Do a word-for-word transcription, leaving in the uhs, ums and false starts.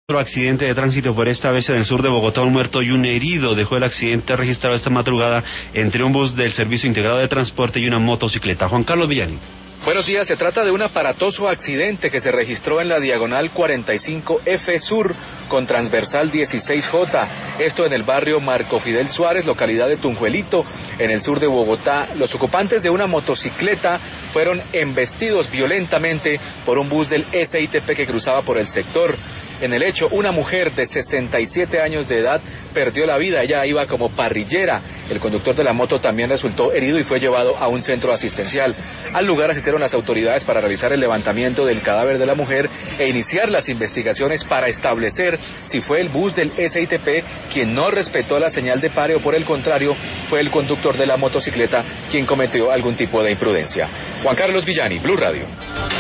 Otro accidente de tránsito, por esta vez en el sur de Bogotá, un muerto y un herido dejó el accidente registrado esta madrugada entre un bus del Servicio Integrado de Transporte y una motocicleta. Juan Carlos Villani. Buenos días, se trata de un aparatoso accidente que se registró en la diagonal cuarenta y cinco F Sur con transversal dieciséis J, esto en el barrio Marco Fidel Suárez, localidad de Tunjuelito, en el sur de Bogotá. Los ocupantes de una motocicleta fueron embestidos violentamente por un bus del S I T P que cruzaba por el sector. En el hecho, una mujer de sesenta y siete años de edad perdió la vida. Ella iba como parrillera. El conductor de la moto también resultó herido y fue llevado a un centro asistencial. Al lugar asistieron las autoridades para realizar el levantamiento del cadáver de la mujer e iniciar las investigaciones para establecer si fue el bus del S I T P quien no respetó la señal de pare o por el contrario fue el conductor de la motocicleta quien cometió algún tipo de imprudencia. Juan Carlos Villani, Blue Radio.